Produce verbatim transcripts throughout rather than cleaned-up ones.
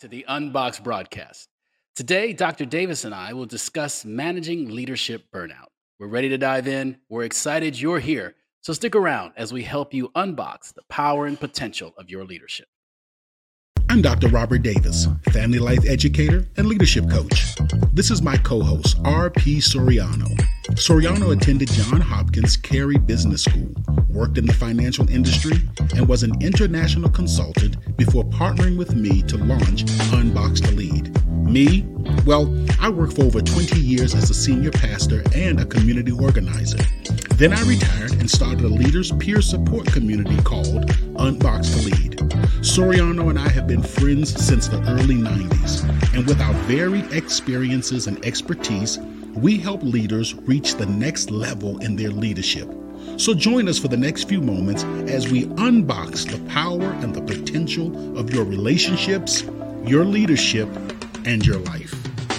to the Unbox broadcast. Today, Doctor Davis and I will discuss managing leadership burnout. We're ready to dive in. We're excited you're here. So stick around as we help you unbox the power and potential of your leadership. I'm Doctor Robert Davis, family life educator and leadership coach. This is my co-host, R P Soriano. Soriano attended Johns Hopkins Carey Business School, worked in the financial industry, and was an international consultant before partnering with me to launch Unbox to Lead. Me? Well, I worked for over twenty years as a senior pastor and a community organizer. Then I retired and started a leaders peer support community called Unbox to Lead. Soriano and I have been friends since the early nineties, and with our varied experiences and expertise, we help leaders reach the next level in their leadership. So join us for the next few moments as we unbox the power and the potential of your relationships, your leadership, and your life.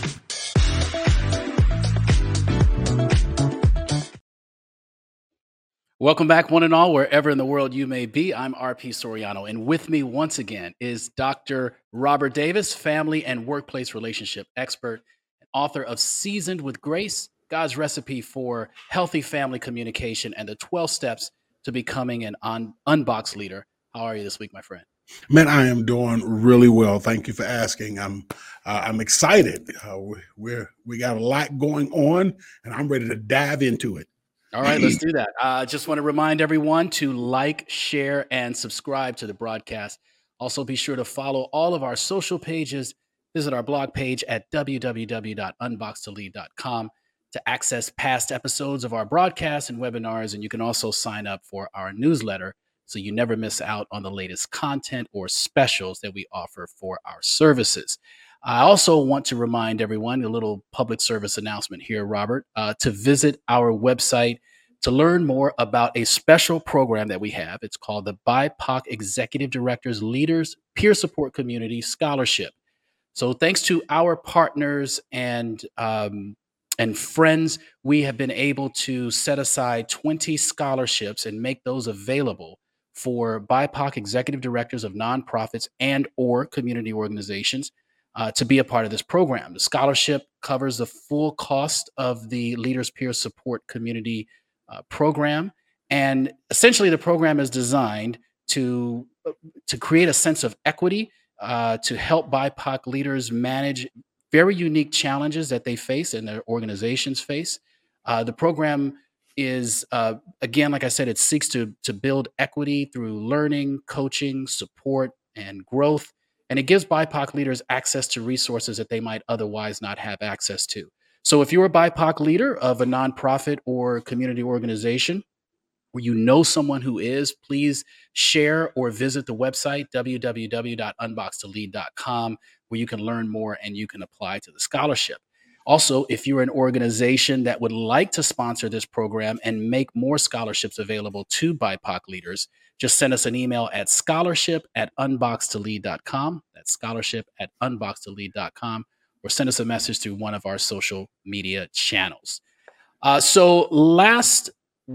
Welcome back, one and all, wherever in the world you may be. I'm R P Soriano, and with me once again is Doctor Robert Davis, family and workplace relationship expert, and author of Seasoned with Grace, God's Recipe for Healthy Family Communication, and the twelve Steps to Becoming an un- Unbox Leader. How are you this week, my friend? Man, I am doing really well. Thank you for asking. I'm uh, I'm excited. Uh, we, we're we got a lot going on, and I'm ready to dive into it. All right, let's do that. I uh, just want to remind everyone to like, share, and subscribe to the broadcast. Also, be sure to follow all of our social pages. Visit our blog page at w w w dot unbox to lead dot com to access past episodes of our broadcasts and webinars. And you can also sign up for our newsletter so you never miss out on the latest content or specials that we offer for our services. I also want to remind everyone, a little public service announcement here, Robert, uh, to visit our website to learn more about a special program that we have. It's called the B I P O C Executive Directors Leaders Peer Support Community Scholarship. So thanks to our partners and um, and friends, we have been able to set aside twenty scholarships and make those available for B I P O C executive directors of nonprofits and or community organizations uh, to be a part of this program. The scholarship covers the full cost of the Leaders Peer Support Community uh, program. And essentially the program is designed to, uh, to create a sense of equity, uh, to help B I P O C leaders manage very unique challenges that they face and their organizations face. Uh, the program is, uh, again, like I said, it seeks to, to build equity through learning, coaching, support, and growth. And it gives B I P O C leaders access to resources that they might otherwise not have access to. So if you're a B I P O C leader of a nonprofit or community organization, or you know someone who is, please share or visit the website, w w w dot unbox to lead dot com, where you can learn more and you can apply to the scholarship. Also, if you're an organization that would like to sponsor this program and make more scholarships available to B I P O C leaders, just send us an email at scholarship at unbox to lead dot com. That's scholarship at unbox to lead dot com, or send us a message through one of our social media channels. Uh, so last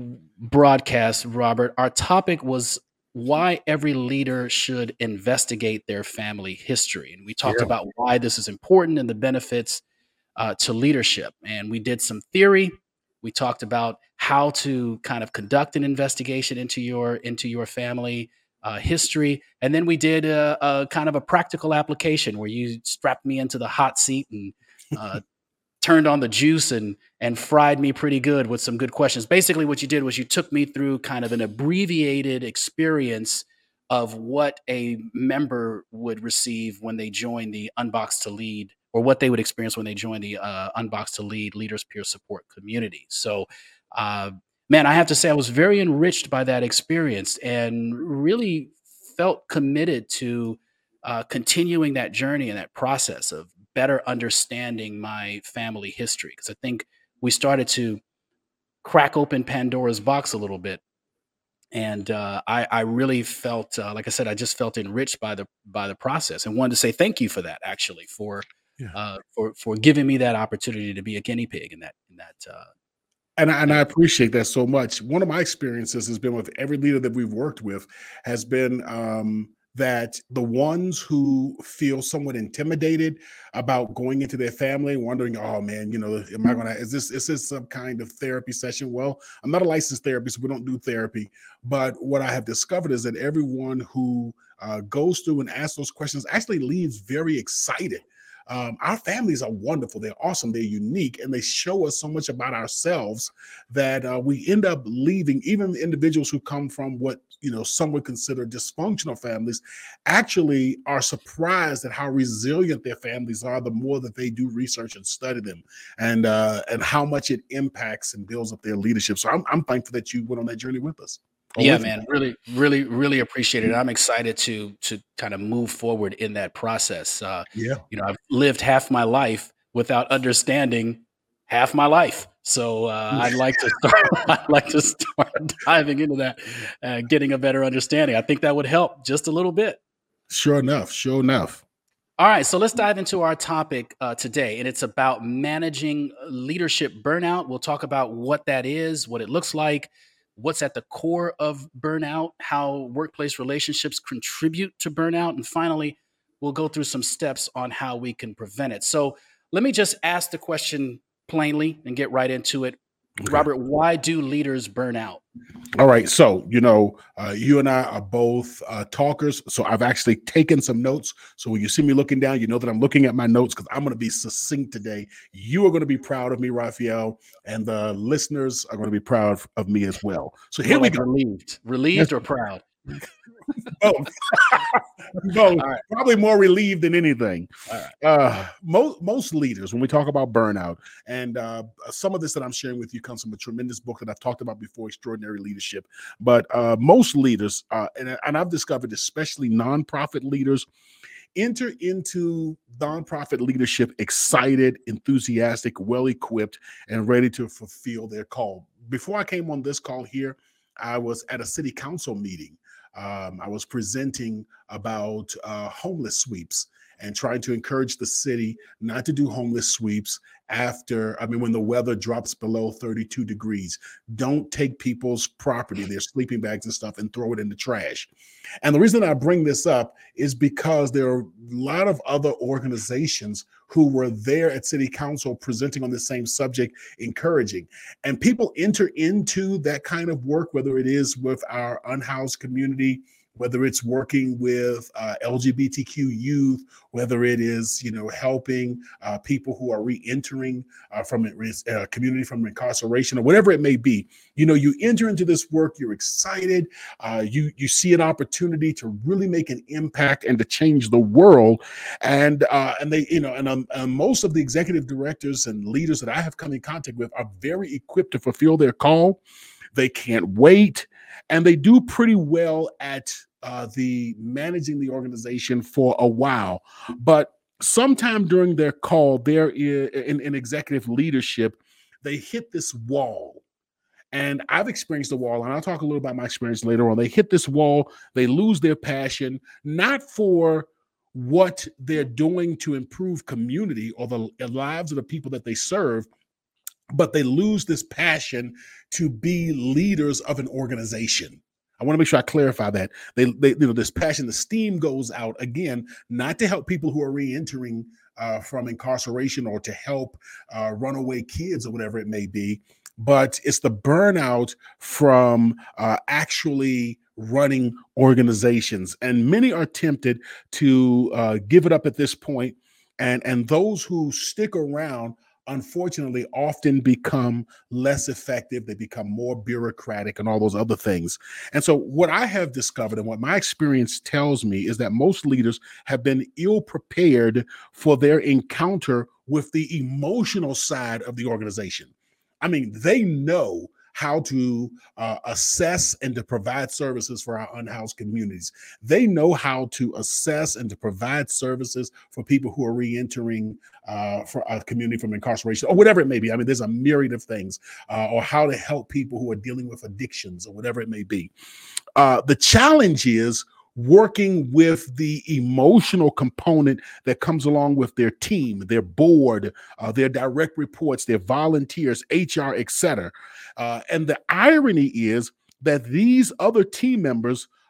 broadcast, Robert, our topic was why every leader should investigate their family history. And we talked Yeah. about why this is important and the benefits uh, to leadership. And we did some theory. We talked about how to kind of conduct an investigation into your into your family uh, history. And then we did a, a kind of a practical application where you strapped me into the hot seat and uh, turned on the juice and and fried me pretty good with some good questions. Basically, what you did was you took me through kind of an abbreviated experience of what a member would receive when they join the Unbox to Lead, or what they would experience when they join the uh, Unbox to Lead Leaders Peer Support Community. So, uh, man, I have to say I was very enriched by that experience and really felt committed to uh, continuing that journey and that process of better understanding my family history, because I think we started to crack open Pandora's box a little bit, and uh, I, I really felt, uh, like I said, I just felt enriched by the by the process, and wanted to say thank you for that, actually, for Yeah. uh, for for giving me that opportunity to be a guinea pig in that in that. Uh, And I, and that I appreciate that so much. One of my experiences has been with every leader that we've worked with has been um, that the ones who feel somewhat intimidated about going into their family, wondering, oh man, you know, am I gonna, is this, is this some kind of therapy session? Well, I'm not a licensed therapist, so we don't do therapy. But what I have discovered is that everyone who uh, goes through and asks those questions actually leaves very excited. Um, our families are wonderful. They're awesome. They're unique, and they show us so much about ourselves that uh, we end up leaving. Even individuals who come from what, you know, some would consider dysfunctional families actually are surprised at how resilient their families are the more that they do research and study them, and uh, and how much it impacts and builds up their leadership. So I'm, I'm thankful that you went on that journey with us. Yeah, man, really, really, really appreciate it. I'm excited to to kind of move forward in that process. Uh, Yeah. you know, I've lived half my life without understanding half my life, so uh, I'd like to start. I'd like to start diving into that, uh, getting a better understanding. I think that would help just a little bit. Sure enough. Sure enough. All right, so let's dive into our topic uh, today, and it's about managing leadership burnout. We'll talk about what that is, what it looks like, what's at the core of burnout, how workplace relationships contribute to burnout, and finally, we'll go through some steps on how we can prevent it. So let me just ask the question plainly and get right into it. Okay. Robert, why do leaders burn out? All right. So, you know, uh, you and I are both uh, talkers. So I've actually taken some notes. So when you see me looking down, you know that I'm looking at my notes because I'm going to be succinct today. You are going to be proud of me, Raphael, and the listeners are going to be proud of me as well. So here we go. Relieved, relieved or proud? Both. Both. All right. Probably more relieved than anything. All right. Uh, most most leaders, when we talk about burnout, and uh, some of this that I'm sharing with you comes from a tremendous book that I've talked about before, Extraordinary Leadership. But uh, most leaders, uh, and, and I've discovered, especially nonprofit leaders, enter into nonprofit leadership excited, enthusiastic, well-equipped, and ready to fulfill their call. Before I came on this call here, I was at a city council meeting. Um, I was presenting about uh, homeless sweeps and trying to encourage the city not to do homeless sweeps after, I mean, when the weather drops below thirty-two degrees. Don't take people's property, their sleeping bags and stuff, and throw it in the trash. And the reason I bring this up is because there are a lot of other organizations who were there at City Council presenting on the same subject, encouraging. And people enter into that kind of work, whether it is with our unhoused community, whether it's working with uh, L G B T Q youth, whether it is, you know, helping uh, people who are re-entering uh, from a uh, community from incarceration, or whatever it may be. You know, you enter into this work, you're excited, uh, you you see an opportunity to really make an impact and to change the world, and uh, and they, you know, and um, uh, most of the executive directors and leaders that I have come in contact with are very equipped to fulfill their call. They can't wait, and they do pretty well at uh, the managing the organization for a while. But sometime during their call, there is in, in executive leadership, they hit this wall. And I've experienced the wall, and I'll talk a little about my experience later on. They hit this wall, they lose their passion, not for what they're doing to improve community or the lives of the people that they serve, but they lose this passion to be leaders of an organization. I want to make sure I clarify that. They, they, you know, this passion, the steam goes out, again, not to help people who are re-entering uh, from incarceration or to help uh, runaway kids or whatever it may be, but it's the burnout from uh, actually running organizations. And many are tempted to uh, give it up at this point, and, and those who stick around unfortunately often become less effective. They become more bureaucratic and all those other things. And so what I have discovered and what my experience tells me is that most leaders have been ill prepared for their encounter with the emotional side of the organization. I mean, they know how to uh, assess and to provide services for our unhoused communities. They know how to assess and to provide services for people who are re-entering uh, for a community from incarceration or whatever it may be. I mean, there's a myriad of things, uh, or how to help people who are dealing with addictions or whatever it may be. Uh, the challenge is working with the emotional component that comes along with their team, their board, uh, their direct reports, their volunteers, H R, et cetera. Uh, and the irony is that these other team members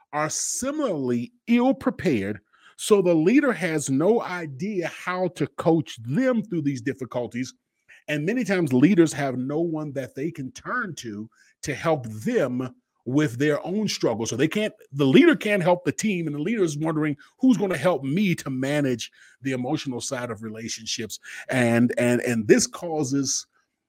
are similarly ill prepared. So the leader has no idea how to coach them through these difficulties. And many times leaders have no one that they can turn to to help them with their own struggle. So they can't, the leader can't help the team, and the leader is wondering who's going to help me to manage the emotional side of relationships. And and and this causes,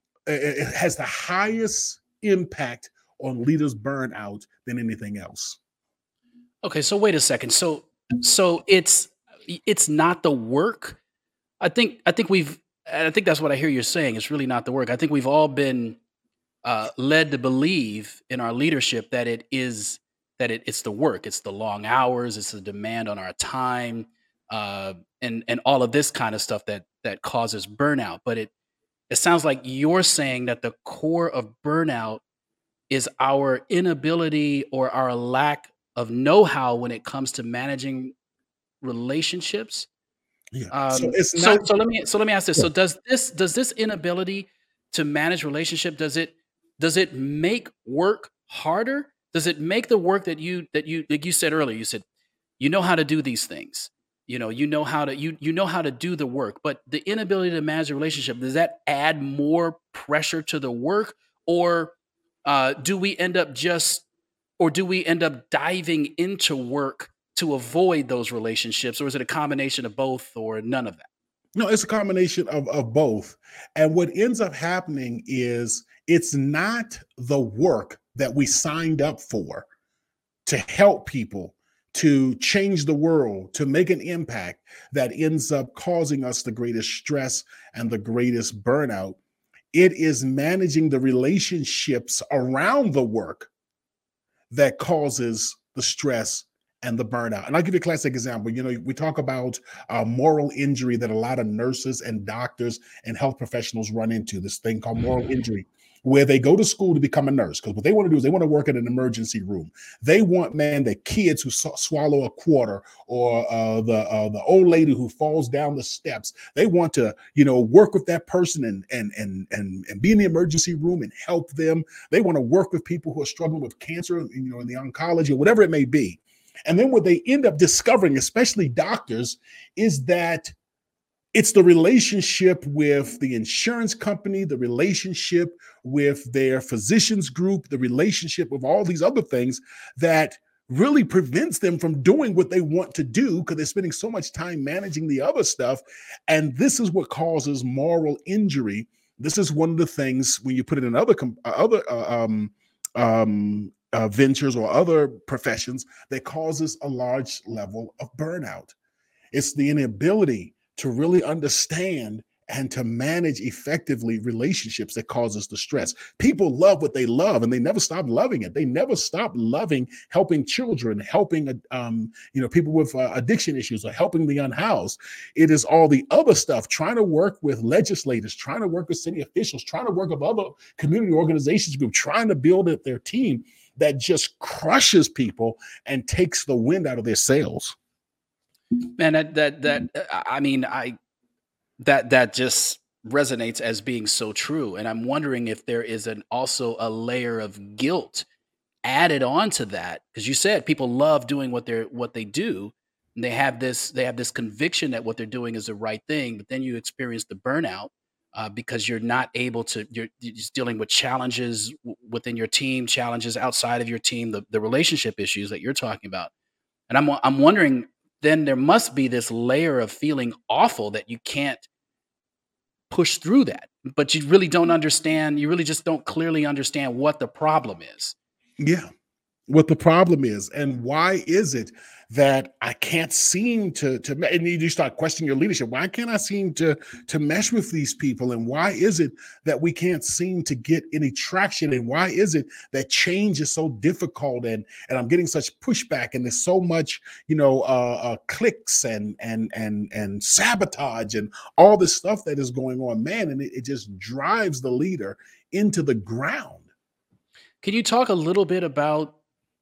it has the highest impact on leaders' burnout than anything else. Okay, so wait a second. So so it's it's not the work. I think I think we've and I think that's what I hear you're saying. It's really not the work. I think we've all been uh, led to believe in our leadership that it is that it, it's the work, it's the long hours, it's the demand on our time, uh, and and all of this kind of stuff that that causes burnout. But it it sounds like you're saying that the core of burnout is our inability or our lack of know-how when it comes to managing relationships. Yeah. So Um, it's so not. so let me so let me ask this. So does this does this inability to manage relationship, does it does it make work harder? Does it make the work that you that you like you said earlier, you said you know how to do these things. You know, you know how to you you know how to do the work, but the inability to manage a relationship, does that add more pressure to the work, or uh, do we end up just or do we end up diving into work to avoid those relationships, or is it a combination of both, or none of that? No, it's a combination of, of both. And what ends up happening is it's not the work that we signed up for to help people, to change the world, to make an impact, that ends up causing us the greatest stress and the greatest burnout. It is managing the relationships around the work that causes the stress and the burnout. And I'll give you a classic example. You know, we talk about uh, moral injury that a lot of nurses and doctors and health professionals run into, this thing called moral injury, where they go to school to become a nurse. Because what they want to do is they want to work in an emergency room. They want, man, the kids who s- swallow a quarter, or uh, the uh, the old lady who falls down the steps. They want to, you know, work with that person and and and and and be in the emergency room and help them. They want to work with people who are struggling with cancer, you know, in the oncology or whatever it may be. And then what they end up discovering, especially doctors, is that it's the relationship with the insurance company, the relationship with their physicians group, the relationship with all these other things that really prevents them from doing what they want to do, because they're spending so much time managing the other stuff. And this is what causes moral injury. This is one of the things when you put it in other com- uh, other uh, um, um, uh, ventures or other professions that causes a large level of burnout. It's the inability to really understand and to manage effectively relationships that causes the stress. People love what they love, and they never stop loving it. They never stop loving helping children, helping um, you know, people with uh, addiction issues, or helping the unhoused. It is all the other stuff, trying to work with legislators, trying to work with city officials, trying to work with other community organizations group, trying to build up their team, that just crushes people and takes the wind out of their sails. Man, that that that uh, I mean, I that that just resonates as being so true. And I'm wondering if there is an also a layer of guilt added on to that, because you said people love doing what they're what they do, and they have this they have this conviction that what they're doing is the right thing, but then you experience the burnout uh, because you're not able to you're, you're just dealing with challenges w- within your team, challenges outside of your team, the, the relationship issues that you're talking about. And I'm wa- I'm wondering, then there must be this layer of feeling awful that you can't push through that, but you really don't understand. You really just don't clearly understand what the problem is. Yeah. What the problem is, and why is it that I can't seem to to and you start questioning your leadership. Why can't I seem to to mesh with these people? And why is it that we can't seem to get any traction? And why is it that change is so difficult, and and I'm getting such pushback, and there's so much, you know, uh, uh clicks and and and and sabotage and all this stuff that is going on, man, and it, it just drives the leader into the ground. Can you talk a little bit about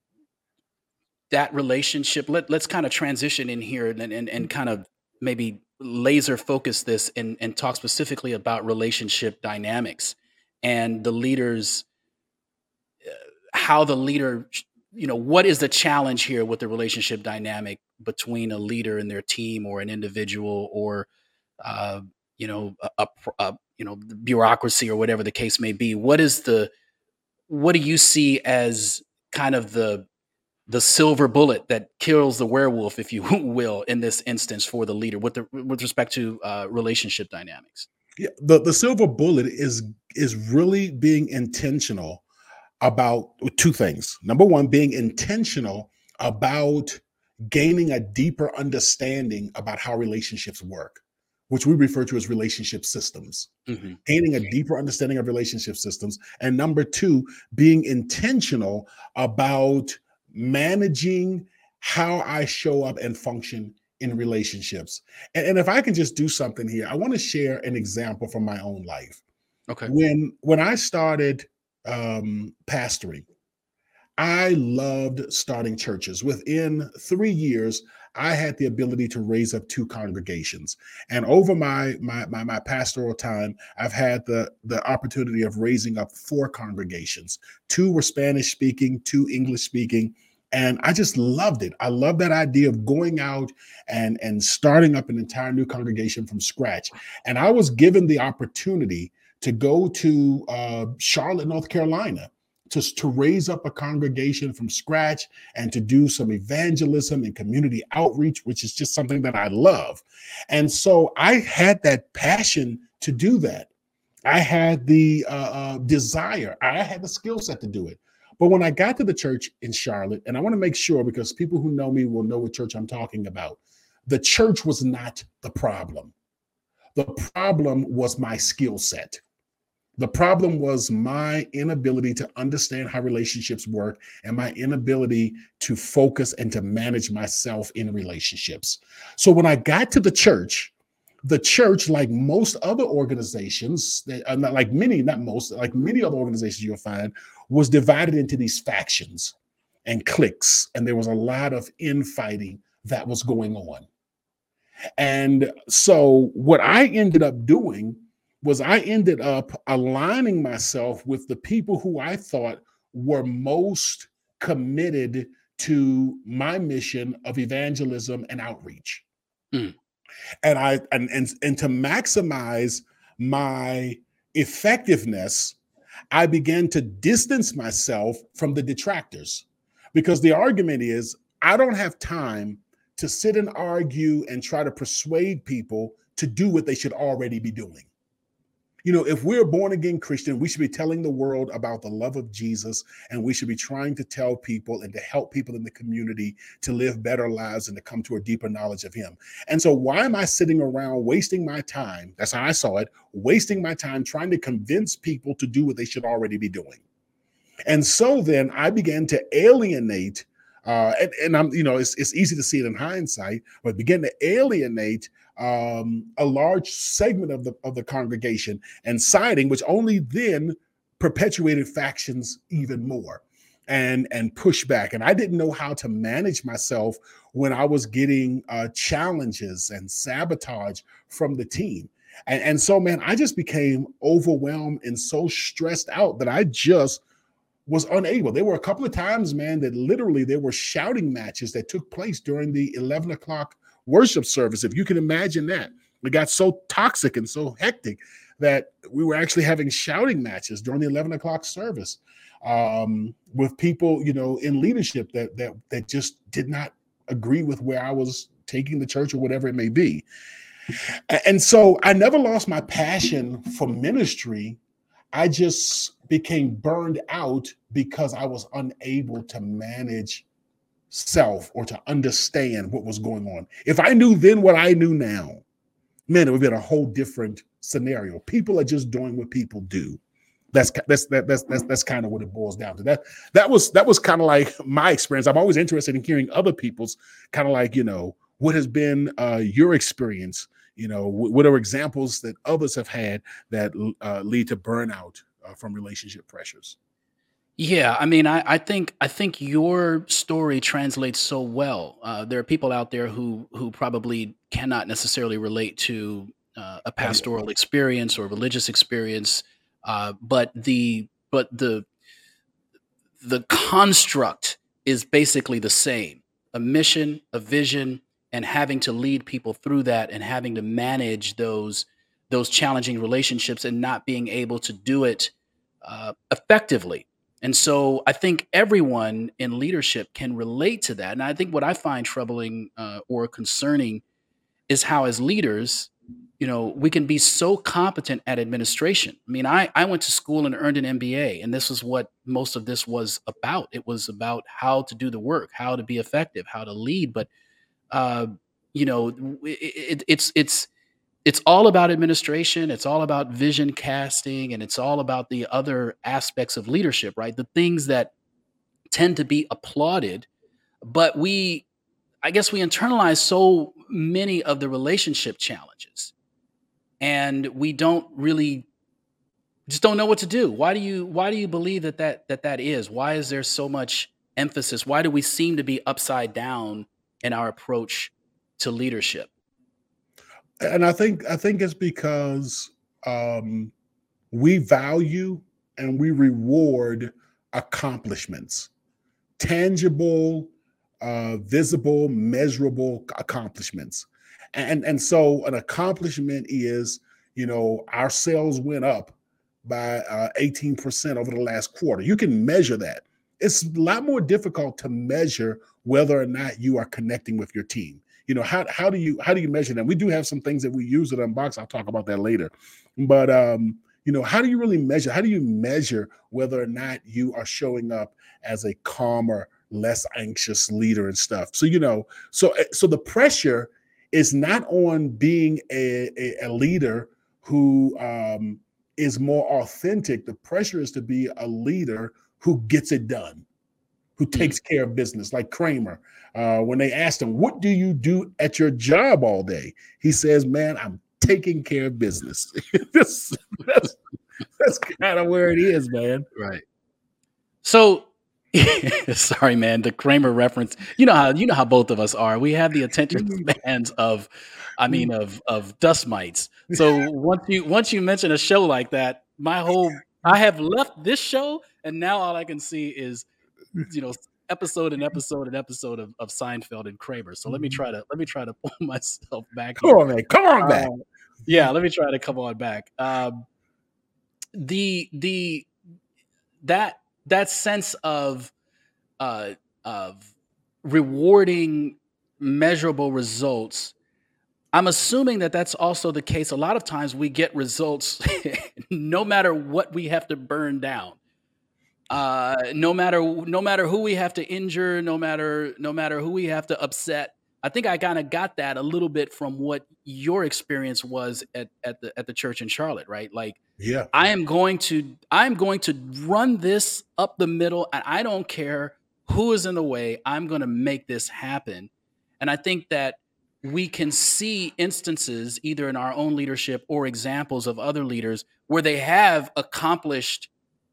that relationship? Let let's kind of transition in here, and and, and kind of maybe laser focus this, and, and talk specifically about relationship dynamics and the leaders, how the leader sh- you know, what is the challenge here with the relationship dynamic between a leader and their team, or an individual, or uh, you know, a, a, a you know, the bureaucracy, or whatever the case may be? What is the what do you see as kind of the the silver bullet that kills the werewolf, if you will, in this instance for the leader with the with respect to uh, relationship dynamics? Yeah, the, the silver bullet is is really being intentional about two things. Number one, being intentional about gaining a deeper understanding about how relationships work, which we refer to as relationship systems. Hmm. Gaining a deeper understanding of relationship systems. And number two, being intentional about managing how I show up and function in relationships. And, and if I can just do something here, I want to share an example from my own life. Okay. When when I started um, pastoring, I loved starting churches. Within three years, I had the ability to raise up two congregations. And over my my my, my pastoral time, I've had the, the opportunity of raising up four congregations. Two were Spanish speaking, two English speaking. And I just loved it. I love that idea of going out and, and starting up an entire new congregation from scratch. And I was given the opportunity to go to uh, Charlotte, North Carolina, to, to raise up a congregation from scratch and to do some evangelism and community outreach, which is just something that I love. And so I had that passion to do that. I had the uh, uh, desire, I had the skill set to do it. But when I got to the church in Charlotte, and I want to make sure, because people who know me will know what church I'm talking about, the church was not the problem. The problem was my skill set. The problem was my inability to understand how relationships work and my inability to focus and to manage myself in relationships. So when I got to the church, the church, like most other organizations, uh, not like many, not most, like many other organizations you'll find, was divided into these factions and cliques. And there was a lot of infighting that was going on. And so what I ended up doing was I ended up aligning myself with the people who I thought were most committed to my mission of evangelism and outreach. Mm. And I and, and and to maximize my effectiveness, I began to distance myself from the detractors, because the argument is I don't have time to sit and argue and try to persuade people to do what they should already be doing. You know, if we're born again Christian, we should be telling the world about the love of Jesus, and we should be trying to tell people and to help people in the community to live better lives and to come to a deeper knowledge of him. And so why am I sitting around wasting my time? That's how I saw it, wasting my time trying to convince people to do what they should already be doing. And so then I began to alienate Uh, and, and I'm, you know, it's, it's easy to see it in hindsight, but begin to alienate um, a large segment of the of the congregation and siding, which only then perpetuated factions even more and and pushback. And I didn't know how to manage myself when I was getting uh, challenges and sabotage from the team. And, and so, man, I just became overwhelmed and so stressed out that I just was unable. There were a couple of times, man, that literally there were shouting matches that took place during the eleven o'clock worship service. If you can imagine that, it got so toxic and so hectic that we were actually having shouting matches during the eleven o'clock service um, with people, you know, in leadership that that that just did not agree with where I was taking the church or whatever it may be. And so I never lost my passion for ministry. I just became burned out because I was unable to manage self or to understand what was going on. If I knew then what I knew now, man, it would have been a whole different scenario. People are just doing what people do. That's that's that, that's that's that's kind of what it boils down to. That that was that was kind of like my experience. I'm always interested in hearing other people's kind of like, you know, what has been uh, your experience. You know, what are examples that others have had that uh, lead to burnout uh, from relationship pressures? Yeah, I mean, I, I think I think your story translates so well. Uh, there are people out there who who probably cannot necessarily relate to uh, a Oh, yeah. pastoral experience or religious experience, uh, but the but the the construct is basically the same: a mission, a vision, and having to lead people through that, and having to manage those those challenging relationships, and not being able to do it uh, effectively. And so I think everyone in leadership can relate to that. And I think what I find troubling uh, or concerning is how, as leaders, you know, we can be so competent at administration. I mean, I, I went to school and earned an M B A, and this is what most of this was about. It was about how to do the work, how to be effective, how to lead. But uh, you know, it, it, it's it's it's all about administration. It's all about vision casting, and it's all about the other aspects of leadership, right? The things that tend to be applauded, but we, I guess, we internalize so many of the relationship challenges, and we don't really just don't know what to do. Why do you why do you believe that that that that is? Why is there so much emphasis? Why do we seem to be upside down in our approach to leadership? And I think I think it's because um, we value and we reward accomplishments, tangible, uh, visible, measurable accomplishments. And and so an accomplishment is, you know, our sales went up by uh, eighteen percent over the last quarter. You can measure that. It's a lot more difficult to measure whether or not you are connecting with your team. You know, how how do you how do you measure them? We do have some things that we use at Unbox. I'll talk about that later. But um, you know, how do you really measure? How do you measure whether or not you are showing up as a calmer, less anxious leader and stuff? So, you know, so so the pressure is not on being a, a, a leader who um, is more authentic. The pressure is to be a leader who gets it done, who takes care of business, like Kramer. Uh, when they asked him, what do you do at your job all day? He says, man, I'm taking care of business. that's that's, that's kind of where it is, man. Right. So, sorry, man, the Kramer reference, you know how, you know how both of us are. We have the attention spans of, I mean, of, of dust mites. So once you, once you mention a show like that, my whole, I have left this show, and now all I can see is, you know, episode and episode and episode of, of Seinfeld and Kramer. So let me try to let me try to pull myself back. Come here. on, man. Come on back. Uh, yeah, let me try to come on back. Um, the the that that sense of uh, of rewarding measurable results. I'm assuming that that's also the case. A lot of times we get results no matter what we have to burn down. Uh, no matter no matter who we have to injure, no matter no matter who we have to upset. I think I kind of got that a little bit from what your experience was at at the at the church in Charlotte, right? Like, yeah, I am going to I'm going to run this up the middle, and I don't care who is in the way. I'm going to make this happen. And I think that we can see instances either in our own leadership or examples of other leaders where they have accomplished,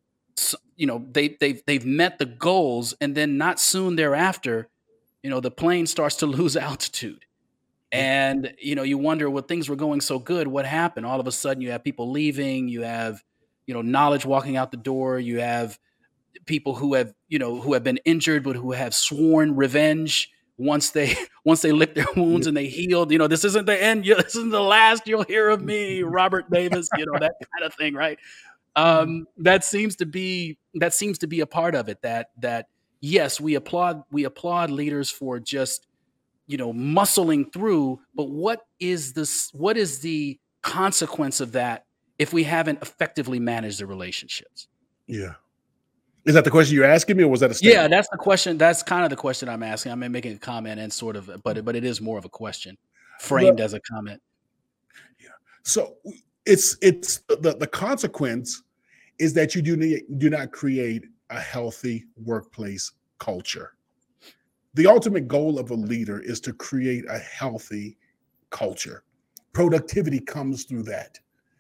you know, they, they've, they've met the goals, and then not soon thereafter, you know, the plane starts to lose altitude. And, you know, you wonder, well, things were going so good, what happened? All of a sudden you have people leaving, you have, you know, knowledge walking out the door, you have people who have, you know, who have been injured, but who have sworn revenge once they, once they lick their wounds and they healed. You know, this isn't the end, this isn't the last you'll hear of me, Robert Davis, you know, that kind of thing, right? Um, that seems to be that seems to be a part of it. That that yes, we applaud we applaud leaders for just, you know, muscling through. But what is this? What is the consequence of that if we haven't effectively managed the relationships? Yeah, is that the question you're asking me, or was that a statement? Yeah, that's the question. That's kind of the question I'm asking. I'm making a comment and sort of, but but it is more of a question framed well, as a comment. Yeah. So. It's it's the, the consequence is that you do need, do not create a healthy workplace culture. The ultimate goal of a leader is to create a healthy culture. Productivity comes through that.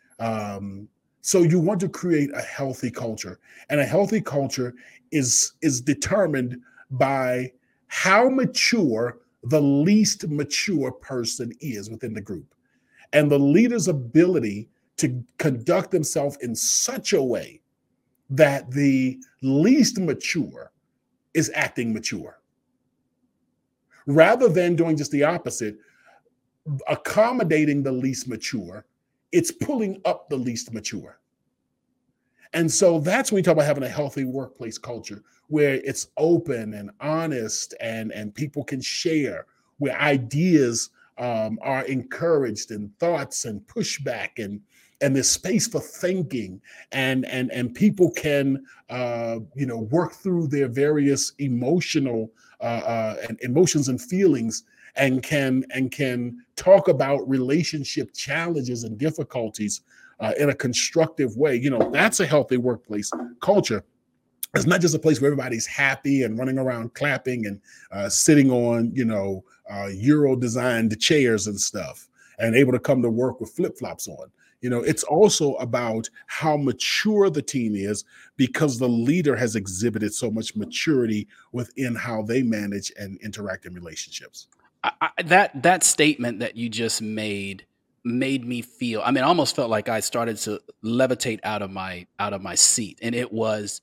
Um, so you want to create a healthy culture, and a healthy culture is is determined by how mature the least mature person is within the group, and the leader's ability to conduct themselves in such a way that the least mature is acting mature. Rather than doing just the opposite, accommodating the least mature, it's pulling up the least mature. And so that's when we talk about having a healthy workplace culture where it's open and honest and, and people can share, where ideas um, are encouraged and thoughts and pushback and and there's space for thinking and and and people can uh, you know work through their various emotional uh, uh, and emotions and feelings and can and can talk about relationship challenges and difficulties uh, in a constructive way. You know, that's a healthy workplace culture. It's not just a place where everybody's happy and running around clapping and uh, sitting on, you know, uh, Euro designed chairs and stuff and able to come to work with flip-flops on. You know, it's also about how mature the team is because the leader has exhibited so much maturity within how they manage and interact in relationships. I, I, that that statement that you just made made me feel, I mean, I almost felt like I started to levitate out of my out of my seat. And it was,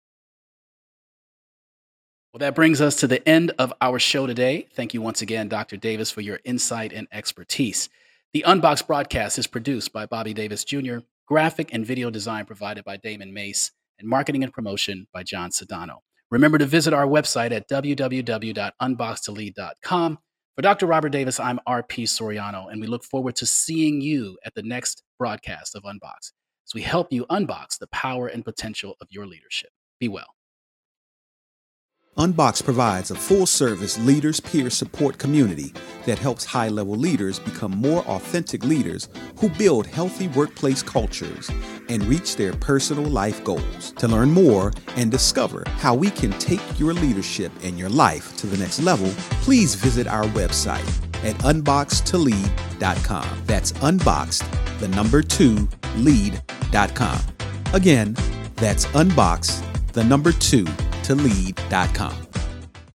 well, that brings us to the end of our show today. Thank you once again, Doctor Davis, for your insight and expertise. The Unboxed broadcast is produced by Bobby Davis Junior, graphic and video design provided by Damon Mace, and marketing and promotion by John Sedano. Remember to visit our website at w w w dot unboxed to lead dot com. For Doctor Robert Davis, I'm R P Soriano, and we look forward to seeing you at the next broadcast of Unboxed as we help you unbox the power and potential of your leadership. Be well. Unboxed provides a full-service leaders peer support community that helps high-level leaders become more authentic leaders who build healthy workplace cultures and reach their personal life goals. To learn more and discover how we can take your leadership and your life to the next level, please visit our website at unboxed to lead dot com. That's unboxed, the number two, lead dot com. Again, that's unboxed, the number two, to lead dot com.